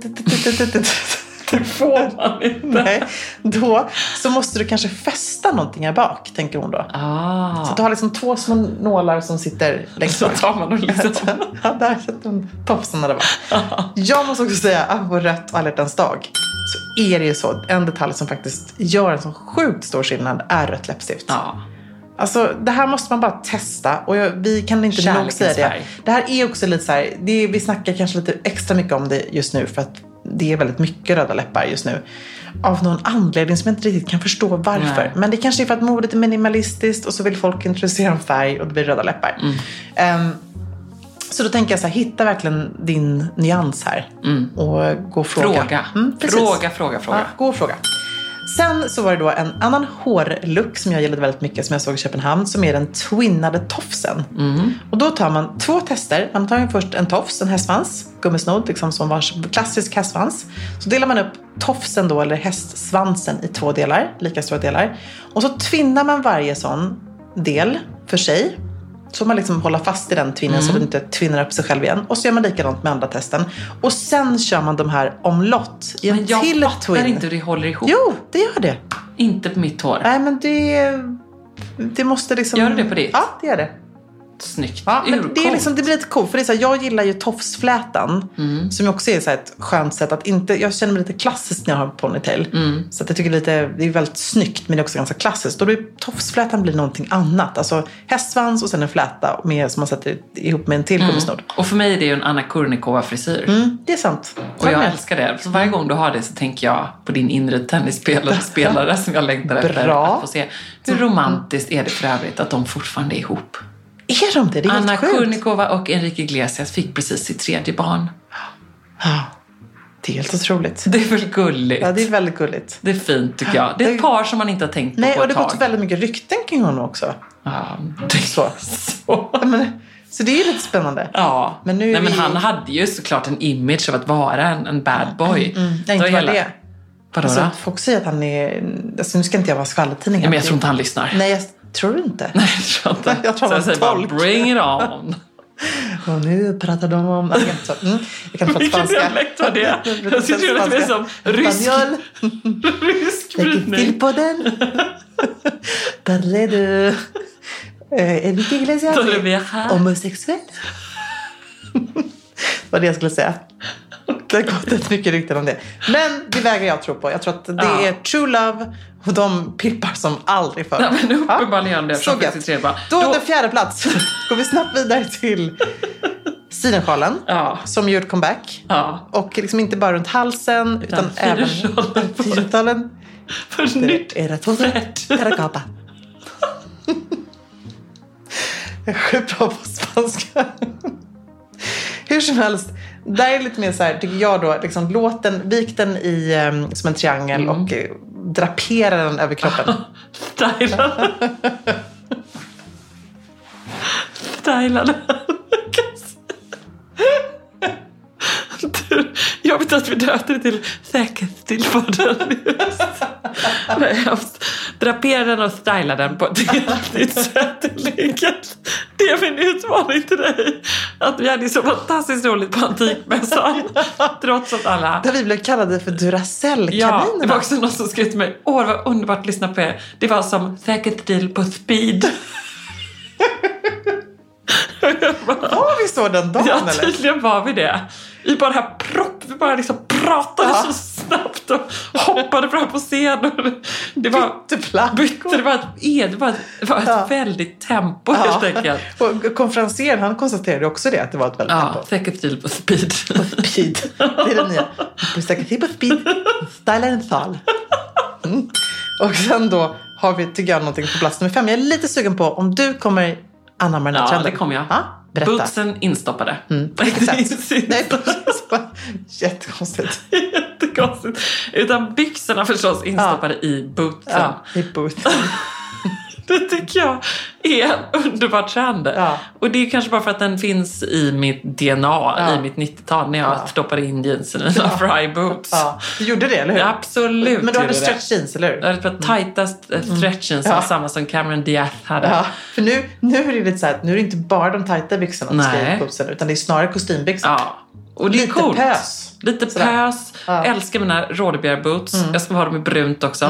Det får man inte. Nej, då så måste du kanske fästa någonting här bak, tänker hon då. Ah. Så du har liksom två små nålar som sitter längst bak. Så tar man och liksom... Ja, där sätter hon topsen där bak. Ah. Jag måste också säga att på rött och alla hjärtans dag så är det ju så. En detalj som faktiskt gör en så sjukt stor skillnad är rött läppstift. Ja. Alltså, det här måste man bara testa. Och jag, vi kan inte nog säga det. Det här är också lite så här, det, vi snackar kanske lite extra mycket om det just nu för att det är väldigt mycket röda läppar just nu. Av någon anledning som jag inte riktigt kan förstå varför. Nej. Men det kanske är för att modet är minimalistiskt och så vill folk introducera en färg och det blir röda läppar. Mm. Um, så då tänker jag så här, hitta verkligen din nyans här. Mm. Och gå och fråga. Fråga, mm, fråga, fråga, fråga. Ja, gå och fråga. Sen så var det då en annan hårlook som jag gillade väldigt mycket som jag såg i Köpenhamn, som är den twinnade tofsen. Mm. Och då tar man två tester. Man tar ju först en tofs, en hästsvans, gummisnodd liksom, som var klassisk hästsvans. Så delar man upp tofsen då, eller hästsvansen, i två delar, lika stora delar. Och så twinnar man varje sån del för sig. Så man liksom håller fast i den twinnen mm. så att den inte twinnar upp sig själv igen. Och så gör man likadant med andra testen. Och sen kör man de här omlott i en till twin. Men jag fattar inte hur det håller ihop. Jo, det gör det. Inte på mitt hår. Nej, men det, det måste liksom... Gör det på ditt? Ja, det gör det. snyggt. Ja, men Urcoolt. det, är liksom, det blir lite coolt. För det är så här, jag gillar ju tofsflätan. Mm. Som också är så här ett skönt sätt att inte... Jag känner mig lite klassiskt när jag har ponytail. Mm. Så att jag tycker lite, det är väldigt snyggt, men det är också ganska klassiskt. Och då är tofsflätan blir någonting annat. Alltså hästsvans och sen en fläta med, som man sätter ihop med en till gummisnodd. Mm. Och för mig är det ju en Anna Kournikova-frisyr. Mm, det är sant. Och jag älskar det. Så varje gång du har det så tänker jag på din inre tennisspelare spelare som jag längtar efter att få se. Hur romantiskt är det för övrigt att de fortfarande är ihop? Är de det? Det är Anna helt sjukt. Kournikova och Enrique Iglesias fick precis sitt tredje barn. Ja, det är helt otroligt. Det är väl gulligt? Ja, det är väldigt gulligt. Det är fint tycker jag. Det är ett par som man inte har tänkt på Nej, på och ett det har tag. gått väldigt mycket rykten kring honom också. Ja, det är så. så. Ja, men, så det är ju lite spännande. Ja, men, nu Nej, men vi... han hade ju såklart en image av att vara en, en bad boy. Mm, mm. Nej, inte bara det. Vadå alltså, då? folk säger att han är... Alltså, nu ska inte jag vara skvallertidning. Ja, men jag tror inte han lyssnar. Nej, jag tror inte. Nej, jag tror inte. Jag tror så jag säger tolk. bara, bring it on. Och nu pratar de om... Mm, jag kan prata spanska. Vilken dialekt var det? Jag tycker att det är som rysk. Rysk brytning. Till på den. Parle de... Enrique Iglesias är homosexuell. Vad det jag skulle säga. Det har gått ett mycket rykten om det. Men det vägrar jag tro på. Jag tror att det ja. är true love. Och de pippar som aldrig förr. Ja, men uppenbarligen det. Så gött. Då, Då den fjärde plats. Går vi snabbt vidare till Sidensjalen. Ja. Som gjort comeback. Ja. Och liksom inte bara runt halsen. Utan, utan även fyrtalen. För nytt. Era tonser. Caracapa. Jag är sjukt bra på spanska. Hur som helst. Där är lite mer så här, tycker jag då, liksom, låt den, vik den i, um, som en triangel mm. och uh, drapera den över kroppen. Styla den. Styla den. Jag vet att vi döpte det till säkerhetstillförden. Drapera den och styla den på ett helt nytt sätt. Det är min utmaning till dig. Att vi hade så fantastiskt roligt på Antikmässan. Trots att alla... Där vi blev kallade för Duracell-kaninerna. Ja, det var också någon som skrev till mig. Åh, det var underbart att lyssna på er. Det var som säkerhetsdeal på speed. Var vi så den dagen, ja, eller? Ja, tydligen var vi det. Vi bara här propp, vi bara liksom pratade ja. så snabbt och hoppade fram på scen. Det var bytte, det var ett, det var ett, det var ett ja. väldigt tempo ja. helt enkelt. Och konferencieren, han konstaterade också det, att det var ett väldigt ja, tempo. Ja, säkert stil på speed. På speed, det är det nya. Säkert stil på speed, styla en sal. Mm. Och sen då har vi, tycker jag, någonting på plats nummer fem. Jag är lite sugen på om du kommer anamma den här ja, trenden. Ja, det kommer jag. Ja? Berätta. Bootsen instoppade. Mm. På vilket sätt? Nej, jättekonstigt. Jättekonstigt. Utan byxorna förstås instoppade ja. i bootsen. Ja, i bootsen. Det tycker jag är en underbar trend. Ja. Och det är kanske bara för att den finns i mitt D N A, ja. i mitt nittiotal, när jag ja. stoppade in jeansen i mina ja. fry boots. Ja. Du gjorde det, eller hur? Ja, absolut. Men du hade stretch jeans, eller hur? Jag hade på tightast mm. stretch jeans, ja. samma som Cameron Diaz hade. Ja. För nu, nu är det lite så här, nu är det inte bara de tajta byxorna som ska i bootsen, utan det är snarare kostymbyxor. Ja. Och det är lite coolt. pös. Lite Sådär. pös. Ja. Älskar mina rådebjärboots. Mm. Jag ska ha dem i brunt också.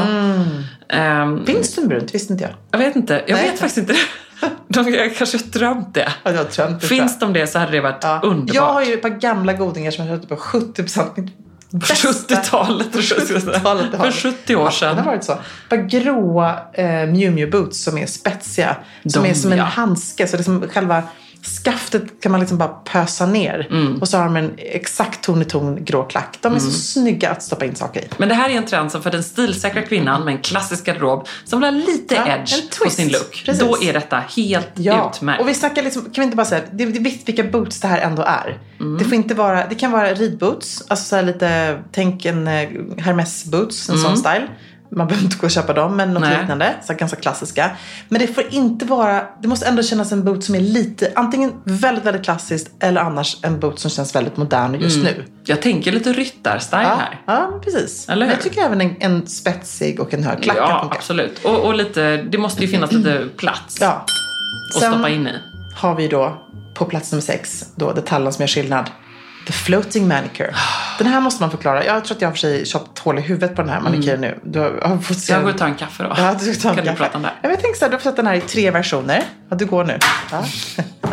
Mm. Um, Finns det en brunt? Visste inte jag. Jag vet inte. Jag Nej. vet faktiskt inte det. De, jag kanske har drömt det. Ja, jag drömt det. Finns de det så hade det varit ja. underbart. Jag har ju ett par gamla godingar som jag köpte på sjuttio procent. sjuttiotalet. sjuttiotalet För sjuttio år sedan. Ja, det har varit så. Ett par gråa eh, Miu Miu boots som är spetsiga. Som de, är som en ja. handske. Så det är som själva... skaftet kan man liksom bara pösa ner. Mm. Och så har de en exakt ton i ton grå klack. De är mm. så snygga att stoppa in saker i. Men det här är en trend som för den stilsäkra kvinnan med en klassisk garderob som vill ha lite ja, edge på sin look. Precis. Då är detta helt ja. utmärkt. Och vi snackar liksom, kan vi inte bara säga, det är viktigt vilka boots det här ändå är. Mm. Det får inte vara, det kan vara ridboots. Alltså så här lite, tänk en Hermes boots, en mm. sån style. Man behöver inte gå och köpa dem, men något Nej. liknande. Så ganska klassiska. Men det får inte vara... Det måste ändå kännas en boot som är lite... Antingen väldigt, väldigt klassiskt. Eller annars en boot som känns väldigt modern just mm. nu. Jag tänker lite ryttarstyle ja, här. Ja, precis. Eller hur? Men jag tycker även en, en spetsig och en hög klack. Ja, absolut. Och, och lite... Det måste ju finnas lite plats. Ja. Och Sen stoppa in i. Har vi då på plats nummer sex. Då detaljen som gör skillnad. The floating manicure. Den här måste man förklara. Jag tror att jag har för sig köpt hål i huvudet på den här manikyren mm. nu. Du har, har fått se... Jag går och tar en kaffe då. Ja, du tar en kan kaffe. du prata om det? Jag vet inte så här, du har fått den här i tre versioner. Ja, du går nu. Ja.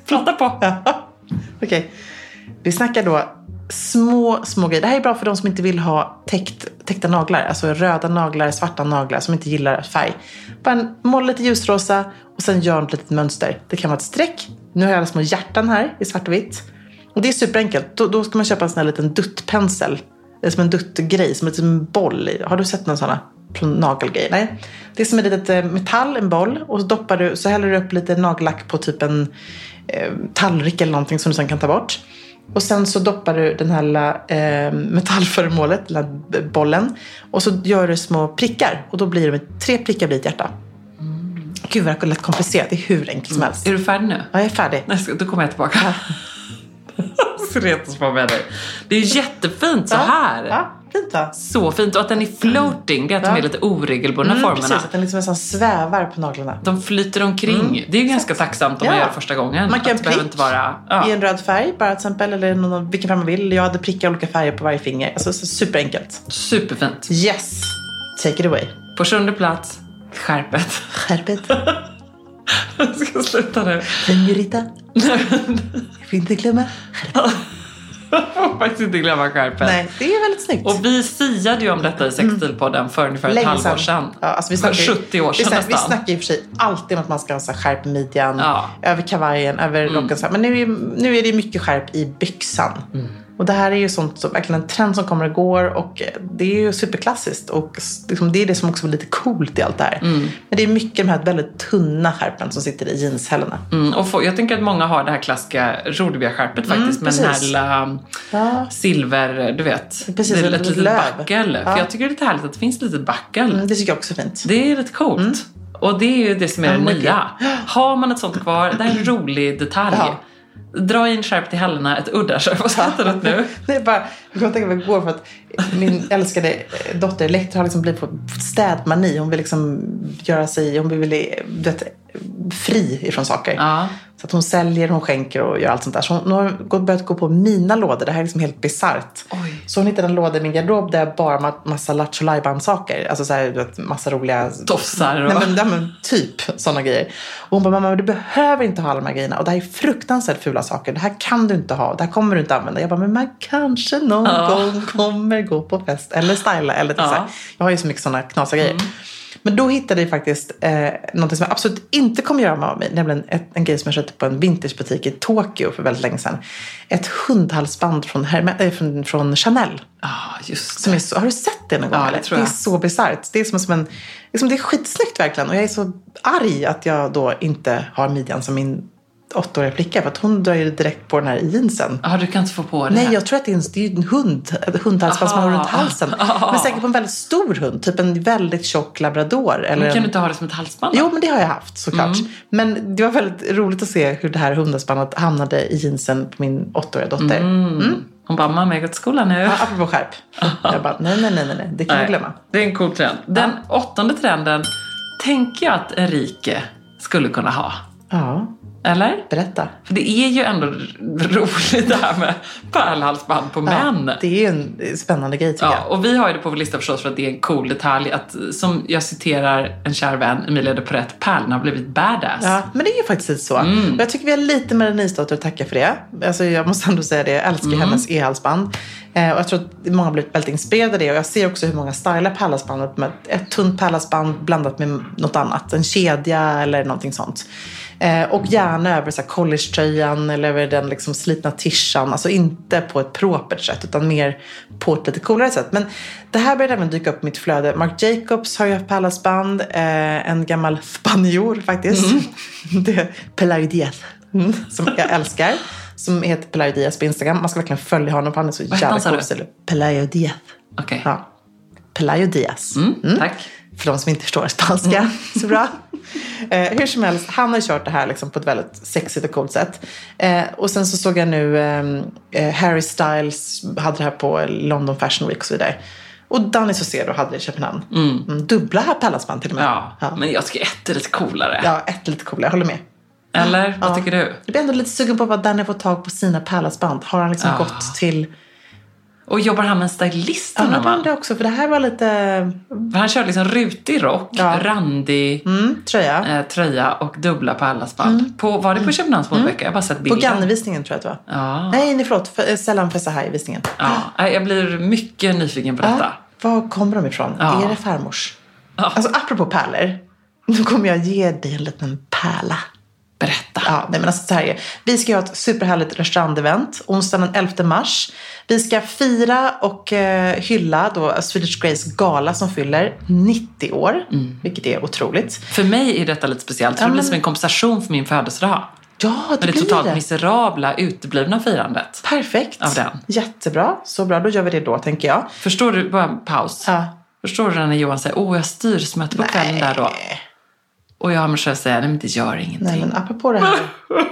Prata på. Ja. Okej. Okay. Vi snackar då små, små grejer. Det här är bra för de som inte vill ha täckt, täckta naglar. Alltså röda naglar, svarta naglar, som inte gillar färg. Bara måla lite ljusrosa och sen gör ett litet mönster. Det kan vara ett streck. Nu har jag alla små hjärtan här i svart och vitt. Och det är superenkelt. Då, då ska man köpa en sån här liten duttpensel. Det är som en duttgrej, som en boll. Har du sett någon sån här nagelgrej? Nej. Det är som ett litet metall, en boll. Och så doppar du, så häller du upp lite nagellack på typ en eh, tallrik eller någonting som du sen kan ta bort. Och sen så doppar du den här eh, metallföremålet, den här bollen. Och så gör du små prickar. Och då blir det tre prickar blir ett hjärta. Mm. Gud vad det är lätt komplicerat. Det är hur enkelt som helst. Är du färdig nu? Ja, jag är färdig. Nej, då kommer jag tillbaka. Ja. Så retas på med dig. Det är jättefint så här. Ja, fint va? Så fint. Och att den är floating. Det är att ja. de är lite oregelbundna mm, formerna. Precis, att den liksom nästan svävar på naglarna. De flyter omkring. Mm. Det är ju ganska tacksamt om ja. man gör det första gången. Man kan pricka inte vara, ja. i en röd färg bara till exempel. Eller någon, vilken färg man vill. Jag hade prickat olika färger på varje finger. Alltså så superenkelt. Superfint. Yes. Take it away. På sjunde plats, skärpet. Skärpet. Jag ska sluta nu. Senorita. Jag får inte glömma skärpet. Jag får faktiskt inte glömma skärpet. Nej, det är väldigt snyggt. Och vi siade ju om detta i Sextilpodden för ungefär ett halvår sedan. Ja, alltså vi snackar, för sjuttio år sedan vi snackar, nästan. Vi snackar i och för sig alltid om att man ska ha så här skärp i midjan, ja. över kavajen, över mm. rocken. Men nu är, nu är det mycket skärp i byxan. Mm. Och det här är ju sånt som verkligen en trend som kommer och går. Och det är ju superklassiskt. Och liksom det är det som också är lite coolt i allt det här. Mm. Men det är mycket de här väldigt tunna skärpen som sitter i jeanshällarna. Mm, och få, jag tänker att många har det här klassiska Rodebia-skärpet faktiskt. Mm, med den här lilla ja. silver, du vet. Precis, det är ett litet backel. Ja. För jag tycker det är lite härligt att det finns lite backel. Mm, det tycker jag också är fint. Det är lite coolt. Mm. Och det är ju det som är det mm, nya. Har man ett sånt kvar, det är en rolig detalj. Ja. Dra in skärp till hällarna, ett udda. Vad skrattar du nu? Det är bara, jag kan tänka mig igår för att min älskade dotter Elektra har liksom blivit på städmani. Hon vill liksom göra sig, hon vill vet, fri ifrån saker. Ja. Så att hon säljer, hon skänker och gör allt sånt där. Så hon har börjat gå på mina lådor. Det här är liksom helt bizarrt. Så hon hittade en låda i min garderob där jag bara har massa Lattjo Lajban-saker. Alltså så här, vet, massa roliga... Tofsar och... Nej, men, ja, men typ sådana grejer. Och hon bara, mamma, du behöver inte ha alla de här grejerna. Och det här är fruktansvärt fula saker. Det här kan du inte ha. Det här kommer du inte använda. Jag bara, men man kanske någon ja. gång kommer gå på fest. Eller styla. Eller ja. så här. Jag har ju så mycket sådana knasiga grejer. Mm. Men då hittade jag faktiskt eh, något som jag absolut inte kommer göra med mig. Nämligen ett, en grej som jag köpte på en vintagebutik i Tokyo för väldigt länge sedan. Ett hundhalsband från, Herme, äh, från, från Chanel. Ja, ah, just det. Som är så, har du sett det någon gång? Ja, eller? Det, tror jag. Det är så bizarrt. Det är som, som en, liksom, det är skitsnyggt verkligen. Och jag är så arg att jag då inte har midjan som min åttaåriga flicka. För att hon drar ju direkt på den här jeansen. Ja, du kan inte få på det. Nej, jag tror att det är en, det är en hund. Ett hundhalsband som har runt halsen. Aha. Men säkert på en väldigt stor hund. Typ en väldigt tjock labrador. Eller men kan en... du inte ha det som ett halsband då? Jo, men det har jag haft såklart. Mm. Men det var väldigt roligt att se hur det här hundhalsbandet hamnade i jeansen på min åttaåriga dotter. Mm. Mm. Hon bara, mamma, jag går till skolan nu. Ja, apropå skärp. Jag bara, nej, nej, nej, nej. Det kan vi glömma. Det är en cool trend. Den ja. åttonde trenden tänker jag att Enrique skulle kunna ha. Ja. Eller? Berätta. För det är ju ändå roligt det här med pärlhalsband på män. Ja, det är ju en spännande grej tycker ja, jag. Och vi har ju det på vår lista förstås för att det är en cool detalj. Att, som jag citerar en kär vän, Emilia de Porrett, pärlorna har blivit badass. Ja, men det är ju faktiskt lite så. Mm. Och jag tycker vi har lite med den nysdotter att tacka för det. Alltså jag måste ändå säga det. Jag älskar mm. hennes e-halsband. Eh, och jag tror att många har blivit väldigt inspirerade av det. Och jag ser också hur många stylar pärlhalsbandet med ett tunt pärlhalsband blandat med något annat. En kedja eller någonting sånt. Eh, och gärna över så här college-tröjan eller över den liksom slitna tishan. Alltså inte på ett propert sätt utan mer på ett lite coolare sätt. Men det här började även dyka upp i mitt flöde. Marc Jacobs har ju haft pärlhalsband. Eh, en gammal spanjor faktiskt. Mm. Det är Pelayo Diaz. Mm. Som jag älskar. Som heter Pelayo Diaz på Instagram. Man ska verkligen följa honom på han är så jävla cool. Pelayo Diaz. Okej. Okay. Ja. Pelayo Diaz. Mm, mm. Tack. För de som inte förstår spanska. Mm. Så bra. Eh, hur som helst, han har kört det här liksom på ett väldigt sexigt och coolt sätt. Eh, och sen så såg jag nu eh, Harry Styles hade det här på London Fashion Week och så vidare. Och Danny Saucedo hade det i Köpenhamn. Mm. Mm, dubbla här pärlhalsband till och med. Ja, ja, men jag tycker ett är lite coolare. Ja, ett är lite coolare, jag håller med. Eller, ja. vad tycker du? Jag blir ändå lite sugen på vad Danny får tag på sina pärlhalsband. Har han liksom ja. gått till Och jobbar han med en stylist? Ja, men man? Det också, för det här var lite... För han körde liksom rutig rock, ja. randig mm, tröja. Eh, tröja och dubbla på alla spand. Mm. På, var det på Köpenhamns modevecka? Mm. Jag har bara sett bilder. På Gannevisningen tror jag att det var. Ja. Nej, nej, förlåt. För, sällan för så här i visningen. Ja, jag blir mycket nyfiken på detta. Ja. Var kommer de ifrån? Ja. Är det farmors? Ja. Alltså, apropå pärlor. Nu kommer jag ge dig en liten pärla. Berätta. Ja, nej men alltså så här, vi ska ha ett superhärligt restaurangevent onsdagen den elfte mars. Vi ska fira och eh, hylla då Swedish Grace Gala som fyller nittio år. Mm. Vilket är otroligt. För mig är detta lite speciellt. För ja, men... det blir som en kompensation för min födelsedag. Ja, det, det blir totalt det. miserabla uteblivna firandet. Perfekt. Av den. Jättebra. Så bra, då gör vi det då, tänker jag. Förstår du, bara en paus. Ja. Förstår du när Johan säger, åh, jag styrsmöte på nej. kvällen där då. Och jag har mig själv säga, nej men det gör ingenting. Nej men apropå det här.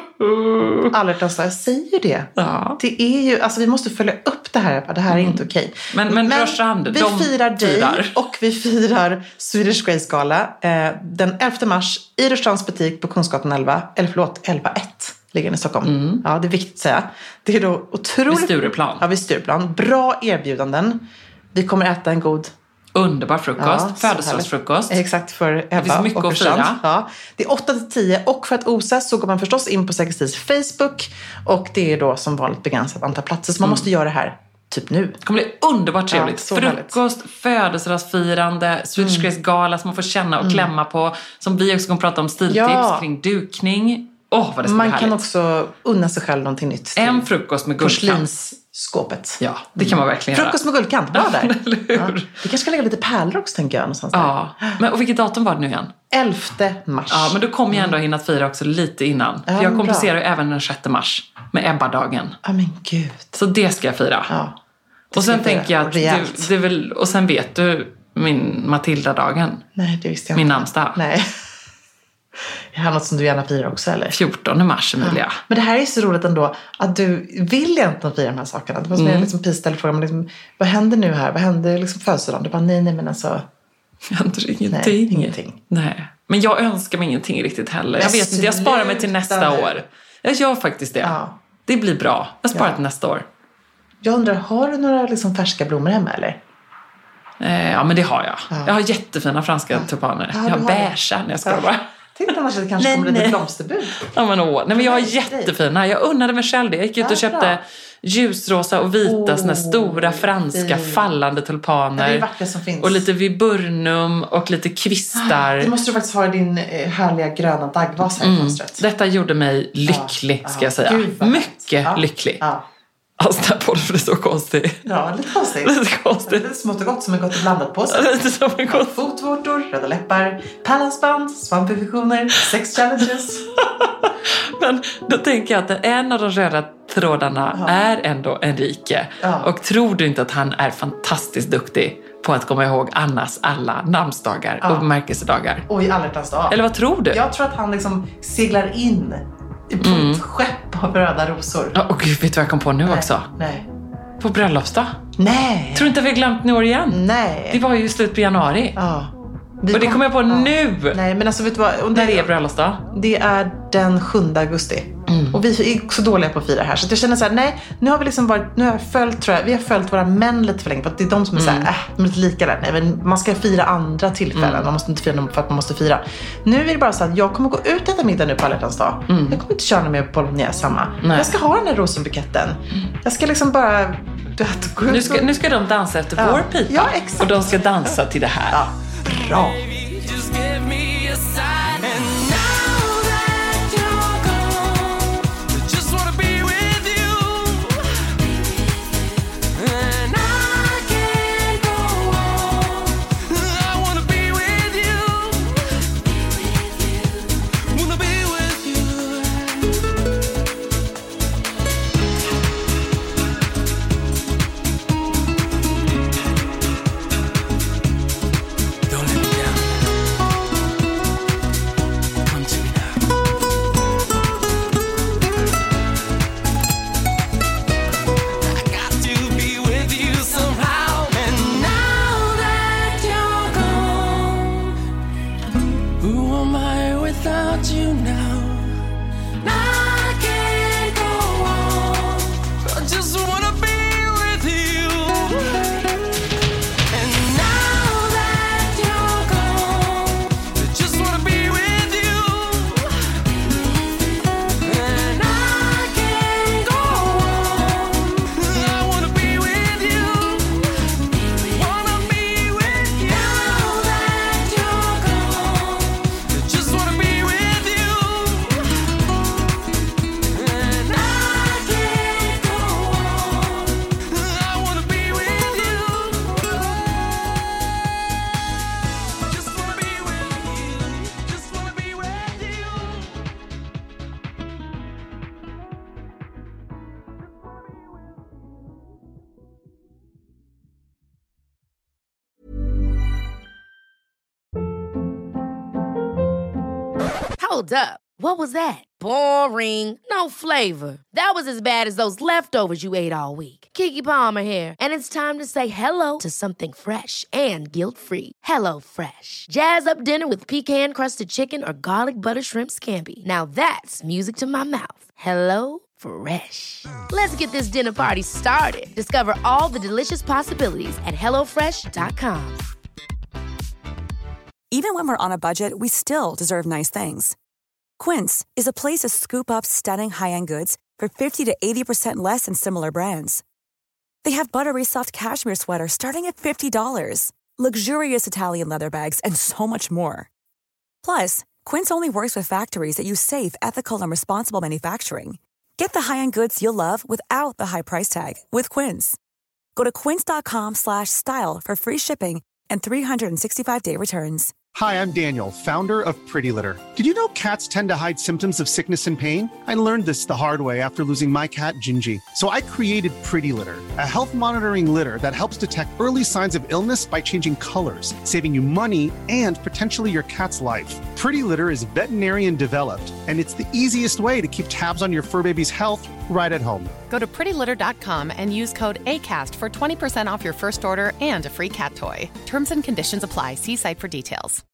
Allertans, jag säger ju det. Ja. Det är ju, alltså vi måste följa upp det här. Det här är mm. inte okej. Men, men, men Rörstrand, vi firar dig firar. Och vi firar Swedish Grace Gala eh, den elfte mars i Rörstrands butik på Kungsgatan elva. Eller förlåt, elva ett. Ligger i Stockholm. Mm. Ja, det är viktigt att säga. Det är då otroligt... Vid Stureplan. Ja, vid Stureplan. Bra erbjudanden. Vi kommer äta en god... Underbar frukost, ja, födelsedagsfrukost. Exakt, för Ebba. Det finns mycket och att fira. Ja. Det är åtta till tio och för att osa så går man förstås in på Segerstids Facebook och det är då som vanligt begränsat antal platser så man mm. måste göra det här typ nu. Det kommer bli underbart trevligt. Ja, frukost, härligt. Födelsedagsfirande, Swedish Grace Gala som man får känna och mm. klämma på. Som vi också kommer prata om stiltips ja. kring dukning. Åh, vad det ska man bli härligt. Kan också unna sig själv någonting nytt. En frukost med guldkant. Skåpet. Ja, det kan man verkligen göra. Frukost med guldkant, bra där. Ja. Det kanske ska lägga lite pärlor också, tänker jag. Någonstans ja, men, och vilket datum var det nu igen? elfte mars. Ja, men då kommer jag ändå hinna fira också lite innan. Ja, för jag kompenserar ju även den sjätte mars med Ebba-dagen. Ja, men gud. Så det ska jag fira. Ja, och sen tänker jag att du, det väl, och sen vet du min Matilda-dagen. Nej, det visste jag min inte. namnsdag. Nej. Jag har något som du gärna firar också, eller? fjortonde mars, Emilia. Ja. Men det här är så roligt ändå att du vill egentligen fira de här sakerna. Det var som mm. jag liksom pistade frågan, liksom, vad händer nu här? Vad händer liksom födelsedagen? Du bara, nej, nej, men alltså... Det händer ingenting. Nej, ingenting. Nej. Men jag önskar mig ingenting riktigt heller. Jag, jag vet inte, jag sparar mig till nästa år. Jag gör faktiskt det. Ja. Det blir bra. Jag sparar ja. till nästa år. Jag undrar, har du några liksom färska blommor hemma, eller? Eh, ja, men det har jag. Ja. Jag har jättefina franska ja. tulpaner. Ja, jag har beiga när jag ska ja. bara... Tänkte annars att det kanske kommer lite blomsterbud. Ja, men åh. Nej, men jag har jättefina. Jag unnade mig själv det. Jag gick ut och köpte bra. ljusrosa och vita oh, såna stora franska det. fallande tulpaner. Det är vackert som finns. Och lite viburnum och lite kvistar. Det måste du faktiskt ha i din härliga gröna daggvas här i fönstret. Mm. Detta gjorde mig lycklig, ja. ska jag säga. Gud, mycket ja. lycklig. Ja. Alltså där på det, för det är så konstigt. Ja, lite konstigt. Lite konstigt. Lite smått och gott som en gott och blandat på sig. Lite som en gott. Fotvårtor, röda läppar, pärlhalsband, svampinfektioner, sex challenges. Men då tänker jag att en av de röda trådarna ja. är ändå Enrique. Ja. Och tror du inte att han är fantastiskt duktig på att komma ihåg Annas alla namnsdagar ja. och bemärkelsedagar? Och i Allertans dag. Eller vad tror du? Jag tror att han liksom seglar in på mm. ett skepp av röda rosor. Ja, och gud, vet du vad jag kom på nu Nej. också? Nej. På bröllopsdag. Nej. Tror du inte att vi har glömt nyår igen? Nej. Det var ju slut på januari. Ja. Vi och det kommer jag på ja. nu. Nej, men alltså vet du vad? Och när det är bröllopsdag? Det är den sjunde augusti. Mm. Och vi är så dåliga på att fira här. Så jag känner så här, nej, nu har vi liksom varit, nu har jag följt, tror jag, vi har följt våra män lite för länge. För att det är de som är mm. så här, äh, de är lite lika där. Nej, men man ska fira andra tillfällen. Mm. Man måste inte fira dem för att man måste fira. Nu är det bara så att jag kommer gå ut och äta middag nu på Allertans dag. Mm. Jag kommer inte köra med bolognese samma. Nej. Jag ska ha den här rosenbuketten. Mm. Jag ska liksom bara... Vet, gå ut nu, ska, nu ska de dansa efter ja. vår pipa. Ja, exakt. Och de ska dansa till det här. Ja, bra. Just wanna be with you. Hold up. What was that? Boring. No flavor. That was as bad as those leftovers you ate all week. Keke Palmer here, and it's time to say hello to something fresh and guilt-free. Hello Fresh. Jazz up dinner with pecan-crusted chicken or garlic butter shrimp scampi. Now that's music to my mouth. Hello Fresh. Let's get this dinner party started. Discover all the delicious possibilities at hello fresh dot com. Even when we're on a budget, we still deserve nice things. Quince is a place to scoop up stunning high-end goods for fifty to eighty percent less than similar brands. They have buttery soft cashmere sweaters starting at fifty dollars, luxurious Italian leather bags, and so much more. Plus, Quince only works with factories that use safe, ethical, and responsible manufacturing. Get the high-end goods you'll love without the high price tag with Quince. Go to quince.com slash style for free shipping and three sixty-five day returns. Hi, I'm Daniel, founder of Pretty Litter. Did you know cats tend to hide symptoms of sickness and pain? I learned this the hard way after losing my cat, Gingy. So I created Pretty Litter, a health monitoring litter that helps detect early signs of illness by changing colors, saving you money and potentially your cat's life. Pretty Litter is veterinarian developed, and it's the easiest way to keep tabs on your fur baby's health right at home. Go to pretty litter dot com and use code ACAST for twenty percent off your first order and a free cat toy. Terms and conditions apply. See site for details.